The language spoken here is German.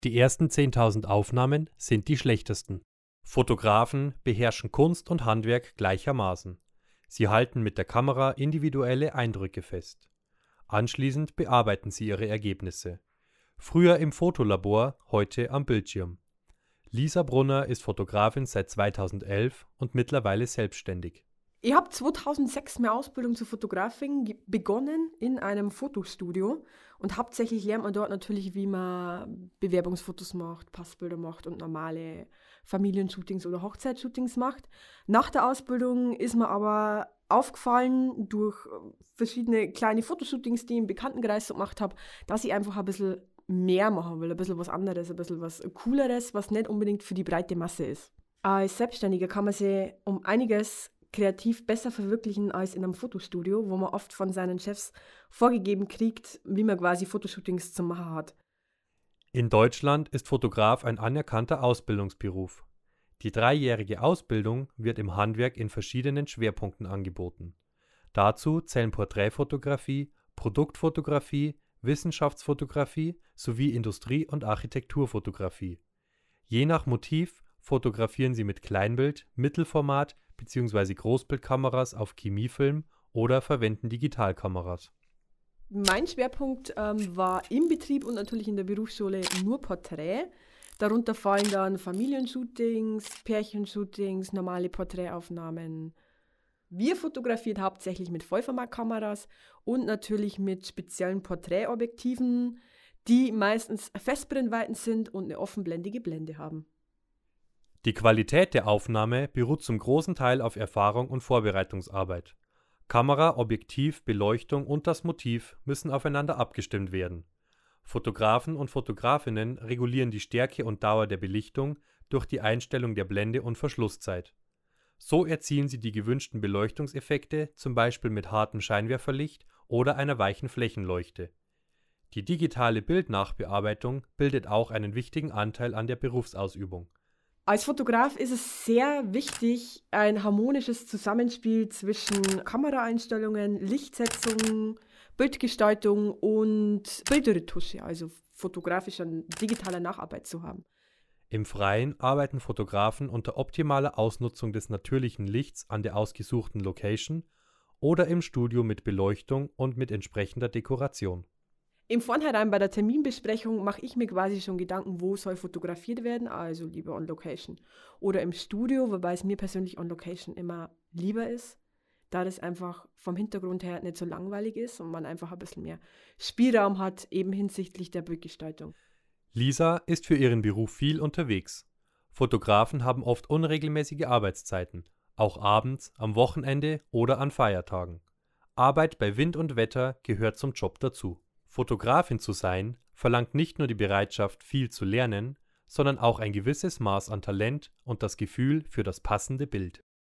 Die ersten 10.000 Aufnahmen sind die schlechtesten. Fotografen beherrschen Kunst und Handwerk gleichermaßen. Sie halten mit der Kamera individuelle Eindrücke fest. Anschließend bearbeiten sie ihre Ergebnisse. Früher im Fotolabor, heute am Bildschirm. Lisa Brunner ist Fotografin seit 2011 und mittlerweile selbstständig. Ich habe 2006 meine Ausbildung zur Fotografin begonnen in einem Fotostudio und hauptsächlich lernt man dort natürlich, wie man Bewerbungsfotos macht, Passbilder macht und normale Familienshootings oder Hochzeitsshootings macht. Nach der Ausbildung ist mir aber aufgefallen durch verschiedene kleine Fotoshootings, die ich im Bekanntenkreis so gemacht habe, dass ich einfach ein bisschen mehr machen will, ein bisschen was anderes, ein bisschen was Cooleres, was nicht unbedingt für die breite Masse ist. Als Selbstständiger kann man sich um einiges kreativ besser verwirklichen als in einem Fotostudio, wo man oft von seinen Chefs vorgegeben kriegt, wie man quasi Fotoshootings zu machen hat. In Deutschland ist Fotograf ein anerkannter Ausbildungsberuf. Die 3-jährige Ausbildung wird im Handwerk in verschiedenen Schwerpunkten angeboten. Dazu zählen Porträtfotografie, Produktfotografie, Wissenschaftsfotografie sowie Industrie- und Architekturfotografie. Je nach Motiv fotografieren sie mit Kleinbild-, Mittelformat- bzw. Großbildkameras auf Chemiefilm oder verwenden Digitalkameras. Mein Schwerpunkt war im Betrieb und natürlich in der Berufsschule nur Porträt. Darunter fallen dann Familienshootings, Pärchenshootings, normale Porträtaufnahmen. Wir fotografieren hauptsächlich mit Vollformatkameras und natürlich mit speziellen Porträtobjektiven, die meistens Festbrennweiten sind und eine offenblendige Blende haben. Die Qualität der Aufnahme beruht zum großen Teil auf Erfahrung und Vorbereitungsarbeit. Kamera, Objektiv, Beleuchtung und das Motiv müssen aufeinander abgestimmt werden. Fotografen und Fotografinnen regulieren die Stärke und Dauer der Belichtung durch die Einstellung der Blende und Verschlusszeit. So erzielen sie die gewünschten Beleuchtungseffekte, zum Beispiel mit hartem Scheinwerferlicht oder einer weichen Flächenleuchte. Die digitale Bildnachbearbeitung bildet auch einen wichtigen Anteil an der Berufsausübung. Als Fotograf ist es sehr wichtig, ein harmonisches Zusammenspiel zwischen Kameraeinstellungen, Lichtsetzung, Bildgestaltung und Bildretusche, also fotografischer, digitaler Nacharbeit zu haben. Im Freien arbeiten Fotografen unter optimaler Ausnutzung des natürlichen Lichts an der ausgesuchten Location oder im Studio mit Beleuchtung und mit entsprechender Dekoration. Im Vornherein bei der Terminbesprechung mache ich mir quasi schon Gedanken, wo soll fotografiert werden, also lieber on Location. Oder im Studio, wobei es mir persönlich on Location immer lieber ist, da das einfach vom Hintergrund her nicht so langweilig ist und man einfach ein bisschen mehr Spielraum hat, eben hinsichtlich der Bildgestaltung. Lisa ist für ihren Beruf viel unterwegs. Fotografen haben oft unregelmäßige Arbeitszeiten, auch abends, am Wochenende oder an Feiertagen. Arbeit bei Wind und Wetter gehört zum Job dazu. Fotografin zu sein, verlangt nicht nur die Bereitschaft, viel zu lernen, sondern auch ein gewisses Maß an Talent und das Gefühl für das passende Bild.